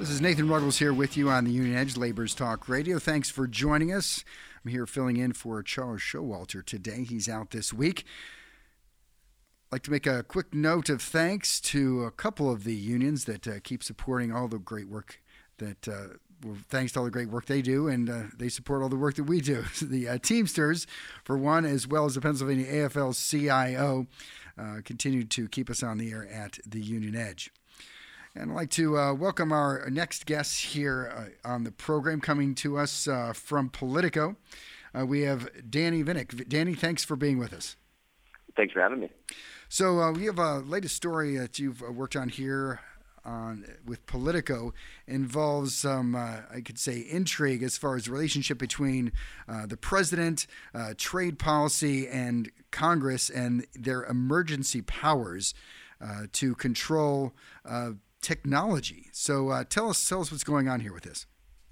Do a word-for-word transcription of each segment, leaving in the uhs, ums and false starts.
This is Nathan Ruggles here with you on the Union Edge Labor's Talk Radio. Thanks for joining us. I'm here filling in for Charles Showalter today. He's out this week. I'd like to make a quick note of thanks to a couple of the unions that uh, keep supporting all the great work that, uh, well, thanks to all the great work they do, and uh, they support all the work that we do. The uh, Teamsters, for one, as well as the Pennsylvania A F L C I O, uh, continue to keep us on the air at the Union Edge. And I'd like to uh, welcome our next guests here uh, on the program, coming to us uh, from Politico. Uh, we have Danny Vinnick. Danny, thanks for being with us. Thanks for having me. So uh, we have a latest story that you've uh, worked on here on with Politico. Involves some, uh, I could say, intrigue as far as the relationship between uh, the president, uh, trade policy, and Congress and their emergency powers uh, to control uh, technology. So uh, tell us, tell us what's going on here with this.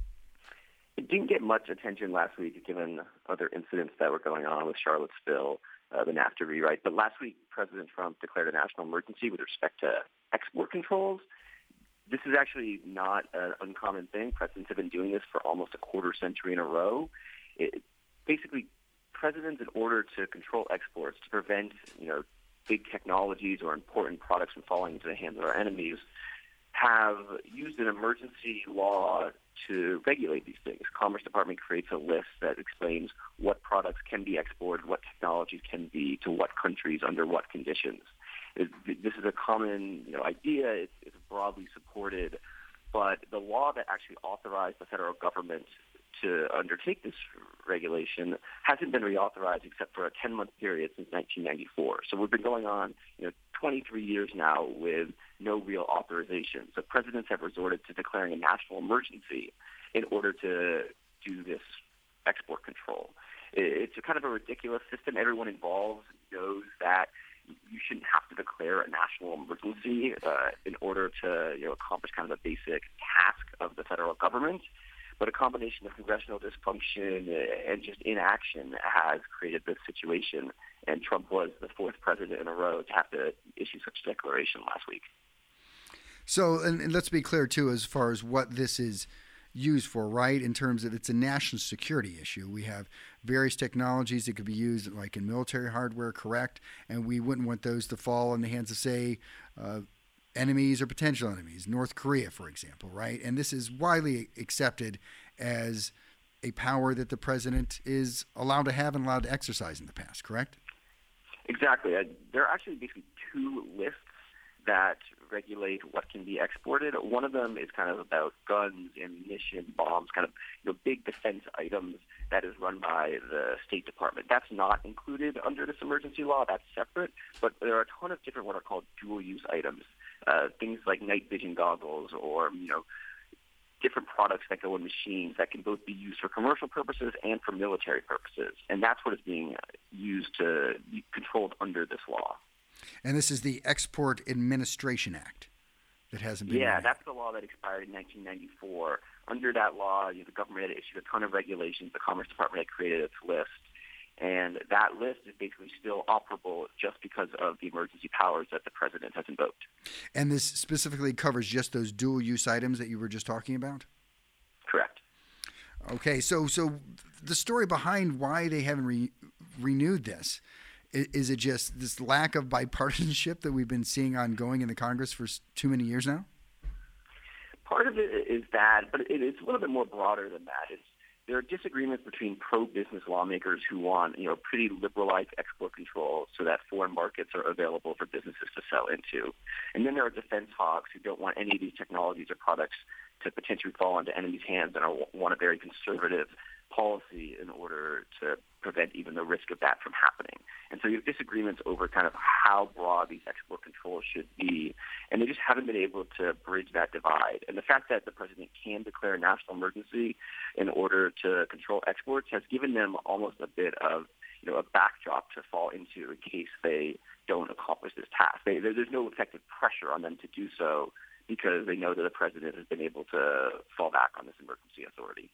It didn't get much attention last week, given other incidents that were going on with Charlottesville, uh, the NAFTA rewrite. But last week, President Trump declared a national emergency with respect to export controls. This is actually not an uncommon thing. Presidents have been doing this for almost a quarter century in a row. It, basically, presidents, in order to control exports, to prevent, you know, big technologies or important products from falling into the hands of our enemies, have used an emergency law to regulate these things. Commerce Department creates a list that explains what products can be exported, what technologies can be to what countries under what conditions. It, this is a common, you know, idea. It's, it's broadly supported, but the law that actually authorized the federal government to undertake this regulation hasn't been reauthorized except for a ten-month period since nineteen ninety-four. So we've been going on, you know, twenty-three years now with no real authorization. So presidents have resorted to declaring a national emergency in order to do this export control. It's a kind of a ridiculous system. Everyone involved knows that you shouldn't have to declare a national emergency uh, in order to, you know, accomplish kind of a basic task of the federal government. But a combination of congressional dysfunction and just inaction has created this situation, and Trump was the fourth president in a row to have to issue such a declaration last week. So, and, and let's be clear, too, as far as what this is used for, right, in terms of it's a national security issue. We have various technologies that could be used, like in military hardware, correct, and we wouldn't want those to fall in the hands of, say, uh, enemies or potential enemies, North Korea, for example, right? And this is widely accepted as a power that the president is allowed to have and allowed to exercise in the past, correct? Exactly. Uh, there are actually basically two lists that regulate what can be exported. One of them is kind of about guns, ammunition, bombs, kind of, you know, big defense items that is run by the State Department. That's not included under this emergency law. That's separate. But there are a ton of different what are called dual-use items. Uh, things like night vision goggles or, you know, different products that go in machines that can both be used for commercial purposes and for military purposes. And that's what is being used to be controlled under this law. And this is the Export Administration Act that hasn't been Yeah, renewed. That's the law that expired in nineteen ninety-four. Under that law, you know, the government had issued a ton of regulations. The Commerce Department had created its list. And that list is basically still operable just because of the emergency powers that the president has invoked. And this specifically covers just those dual-use items that you were just talking about? Correct. Okay, so so the story behind why they haven't re- renewed this, is, is it just this lack of bipartisanship that we've been seeing ongoing in the Congress for too many years now? Part of it is that, but it, it's a little bit more broader than that. It's There are disagreements between pro-business lawmakers who want, you know, pretty liberalized export control so that foreign markets are available for businesses to sell into. And then there are defense hawks who don't want any of these technologies or products to potentially fall into enemies' hands and are, want a very conservative policy in order to prevent even the risk of that from happening. And so you have disagreements over kind of how broad these export controls should be, and they just haven't been able to bridge that divide. And the fact that the president can declare a national emergency in order to control exports has given them almost a bit of, you know, a backdrop to fall into in case they don't accomplish this task. They, there's no effective pressure on them to do so because they know that the president has been able to fall back on this emergency authority.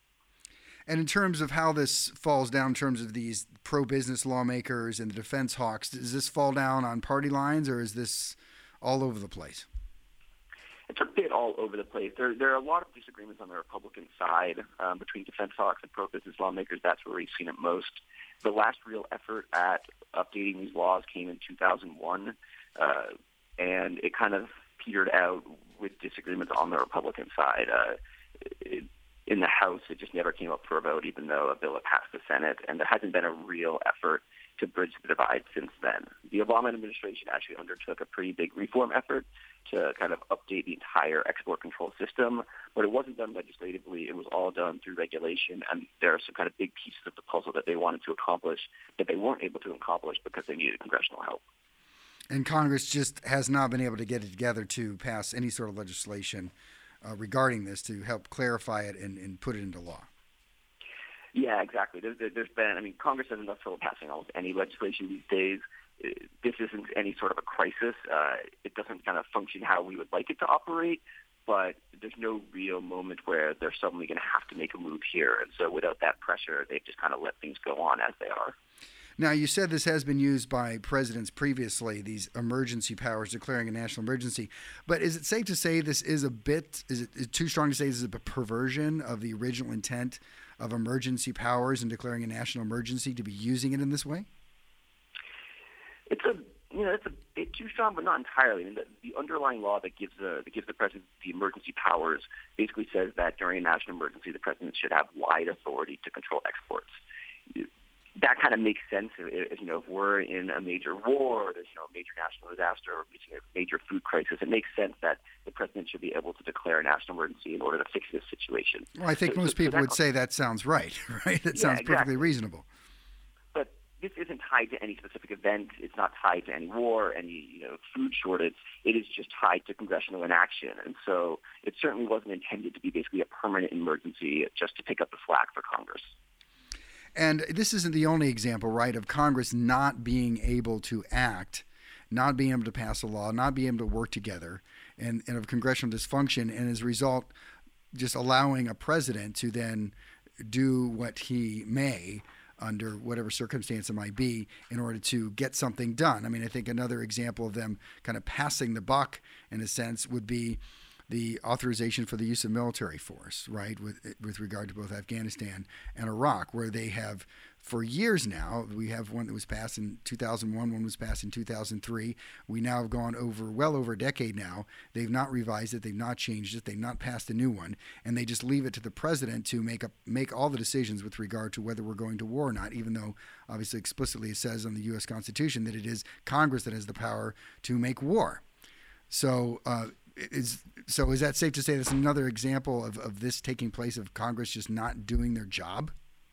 And in terms of how this falls down in terms of these pro-business lawmakers and the defense hawks, does this fall down on party lines or is this all over the place? It's a bit all over the place. There, there are a lot of disagreements on the Republican side um, between defense hawks and pro-business lawmakers. That's where we've seen it most. The last real effort at updating these laws came in two thousand one, uh, and it kind of petered out with disagreements on the Republican side. Uh, it, in the House, it just never came up for a vote, even though a bill had passed the Senate, and there hasn't been a real effort to bridge the divide since then. The Obama administration actually undertook a pretty big reform effort to kind of update the entire export control system, but it wasn't done legislatively. It was all done through regulation, and there are some kind of big pieces of the puzzle that they wanted to accomplish that they weren't able to accomplish because they needed congressional help. And Congress just has not been able to get it together to pass any sort of legislation uh, regarding this to help clarify it and, and put it into law. Yeah, exactly. There's, there's been, I mean, Congress has enough trouble passing almost any legislation these days. This isn't any sort of a crisis. Uh, it doesn't kind of function how we would like it to operate, but there's no real moment where they're suddenly going to have to make a move here. And so without that pressure, they've just kind of let things go on as they are. Now, you said this has been used by presidents previously, these emergency powers declaring a national emergency. But is it safe to say this is a bit, is it, is it too strong to say this is a perversion of the original intent of emergency powers and declaring a national emergency to be using it in this way? It's a, you know, it's a bit too strong, but not entirely. I mean, the, the underlying law that gives the that gives the president the emergency powers basically says that during a national emergency, the president should have wide authority to control exports. That kind of makes sense. If, you know, if we're in a major war, there's you know a major national disaster, or a major food crisis, it makes sense that the president should be able to declare a national emergency in order to fix this situation. Well, I think so, most so, people so would say that sounds right, right? That yeah, sounds exactly. perfectly reasonable. But this isn't tied to any specific event. It's not tied to any war, any you know food shortage. It is just tied to congressional inaction, and so it certainly wasn't intended to be basically a permanent emergency just to pick up the slack for Congress. And this isn't the only example, right, of Congress not being able to act, not being able to pass a law, not being able to work together, and, and of congressional dysfunction, and as a result, just allowing a president to then do what he may under whatever circumstance it might be in order to get something done. I mean, I think another example of them kind of passing the buck, in a sense, would be the authorization for the use of military force, right, with with regard to both Afghanistan and Iraq, where they have, for years now, we have one that was passed in two thousand one, one was passed in two thousand three. We now have gone over, well over a decade now. They've not revised it. They've not changed it. They've not passed a new one. And they just leave it to the president to make, a, make all the decisions with regard to whether we're going to war or not, even though obviously explicitly it says on the U S Constitution that it is Congress that has the power to make war. So, uh, Is so is that safe to say that's another example of, of this taking place, of Congress just not doing their job?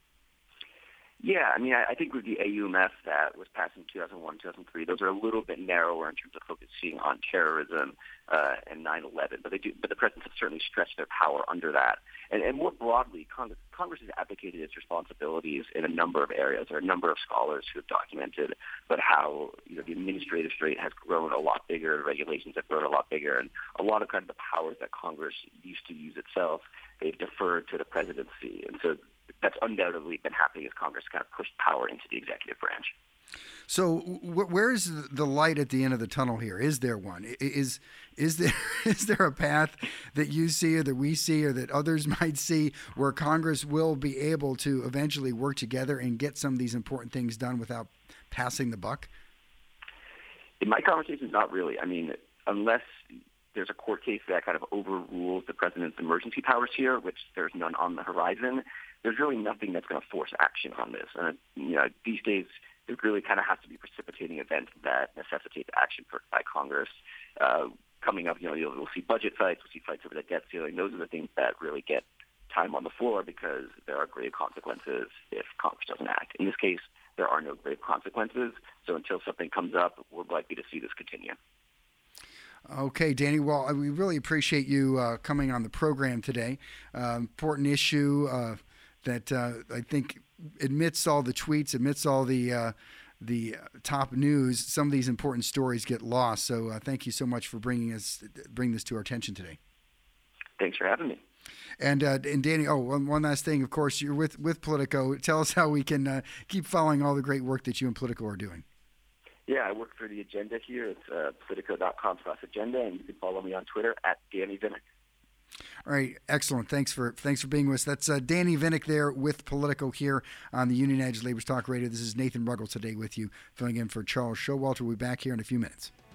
Yeah, I mean, I, I think with the A U M F that was passed in two thousand one, two thousand three, those are a little bit narrower in terms of focusing on terrorism uh, and nine eleven, but they do. But the presidents have certainly stretched their power under that. And, and more broadly, Congress, Congress has abdicated its responsibilities in a number of areas. There are a number of scholars who have documented but how you know the administrative state has grown a lot bigger, regulations have grown a lot bigger, and a lot of kind of the powers that Congress used to use itself, they've deferred to the presidency. And so that's undoubtedly been happening as Congress kind of pushed power into the executive branch. So wh- where is the light at the end of the tunnel here? Is there one? Is is there is there a path that you see or that we see or that others might see where Congress will be able to eventually work together and get some of these important things done without passing the buck? In my conversations, not really. I mean, unless there's a court case that kind of overrules the president's emergency powers here, which there's none on the horizon, there's really nothing that's going to force action on this. And, you know, these days, it really kind of has to be a precipitating event that necessitates action for, by Congress. Uh, coming up, you know, you'll, we'll see budget fights, we'll see fights over the debt ceiling. Those are the things that really get time on the floor because there are grave consequences if Congress doesn't act. In this case, there are no grave consequences. So until something comes up, we're likely to see this continue. Okay, Danny. Well, we really appreciate you uh, coming on the program today. Uh, important issue uh, that uh, I think amidst all the tweets, amidst all the uh, the top news, some of these important stories get lost. So uh, thank you so much for bringing us bring this to our attention today. Thanks for having me. And uh, and Danny, oh, one, one last thing. Of course, you're with with Politico. Tell us how we can uh, keep following all the great work that you and Politico are doing. Yeah, I work for the Agenda here. It's uh, politico dot com slash agenda, and you can follow me on Twitter at Danny Vinnick. All right, excellent. Thanks for thanks for being with us. That's uh, Danny Vinnick there with Politico here on the Union Edge Labor's Talk Radio. This is Nathan Ruggles today with you, filling in for Charles Showalter. We'll be back here in a few minutes.